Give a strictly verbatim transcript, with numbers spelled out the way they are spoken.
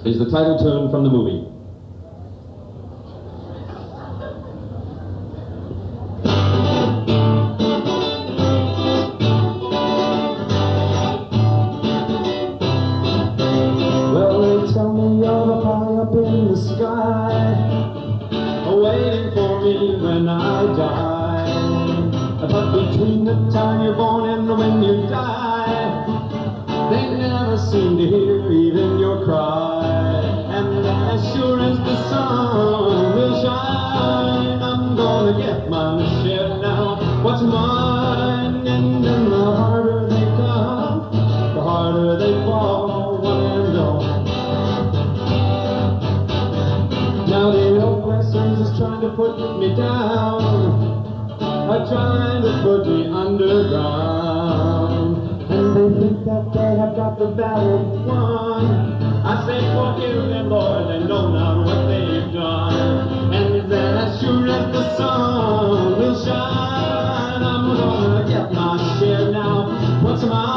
is the title tune from the movie. Well, they tell me you're up high up in the sky, waiting for me when I die. But between the time you're born and when you die, they never seem to hear even your cry. And as sure as the sun will shine, I'm gonna get my share now. What's mine? And then the harder they come, the harder they fall, one and all. Now the oppressors is trying to put me down, are trying to put me underground. And they think that they have got the battle won. I say forgive them, Lord, they know not what they've done. And then as sure as the sun will shine, I'm gonna get my share now. What's mine?